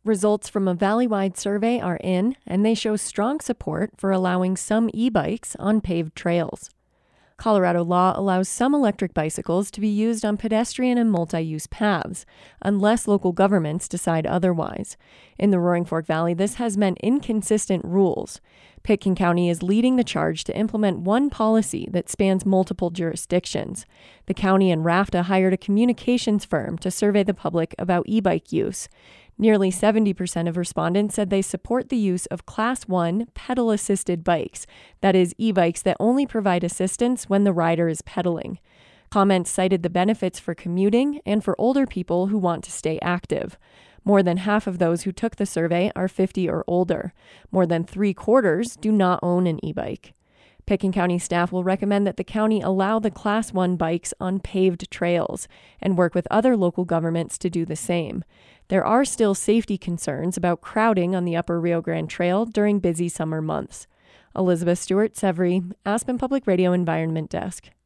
Results from a valley-wide survey are in, and they show strong support for allowing some e-bikes on paved trails. Colorado law allows some electric bicycles to be used on pedestrian and multi-use paths, unless local governments decide otherwise. In the Roaring Fork Valley, this has meant inconsistent rules. Pitkin County is leading the charge to implement one policy that spans multiple jurisdictions. The county and RAFTA hired a communications firm to survey the public about e-bike use. Nearly 70% of respondents said they support the use of Class 1 pedal-assisted bikes, that is, e-bikes that only provide assistance when the rider is pedaling. Comments cited the benefits for commuting and for older people who want to stay active. More than half of those who took the survey are 50 or older. More than 3/4 do not own an e-bike. Pitkin County staff will recommend that the county allow the Class 1 bikes on paved trails and work with other local governments to do the same. There are still safety concerns about crowding on the Upper Rio Grande Trail during busy summer months. Elizabeth Stewart-Severy, Aspen Public Radio Environment Desk.